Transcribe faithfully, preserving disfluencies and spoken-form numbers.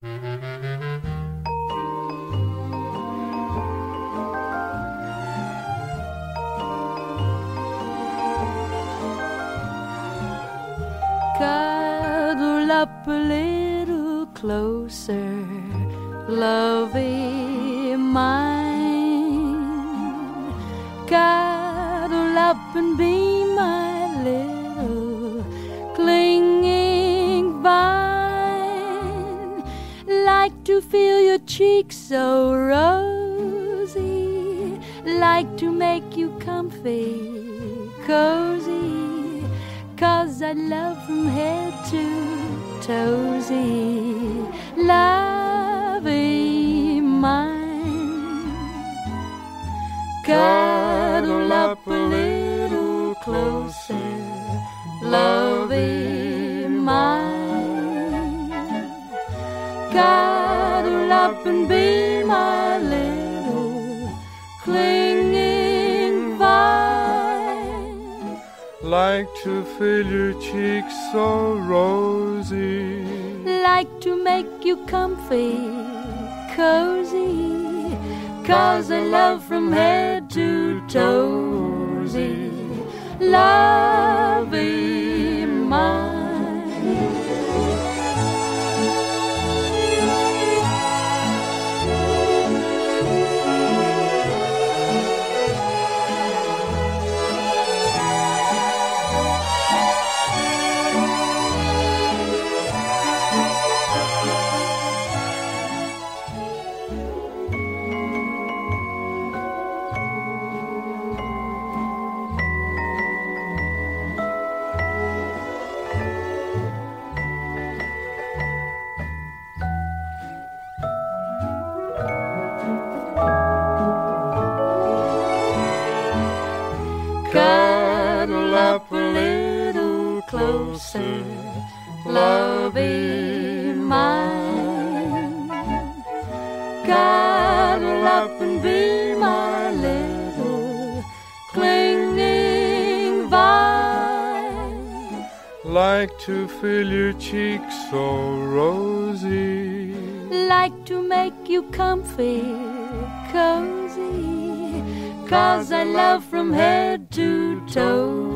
Cuddle up a little closer, lovey mine. Cuddle up and be my little clinging vine. Like to feel your cheeks so rosy, like to make you comfy, cozy. 'Cause I love from head to toesy, lovey mine. Cuddle up a little closer, lovey mine. Cuddle up and be my little clinging vine. Like to feel your cheeks so rosy, like to make you comfy, cozy. 'Cause I love from head to toesy, lovey mine. Cuddle up a little closer, lovey mine. Cuddle up and be my little clinging vine. like to feel your cheeks so rosy, like to make you comfy, cozy. 'Cause I love from head to toe.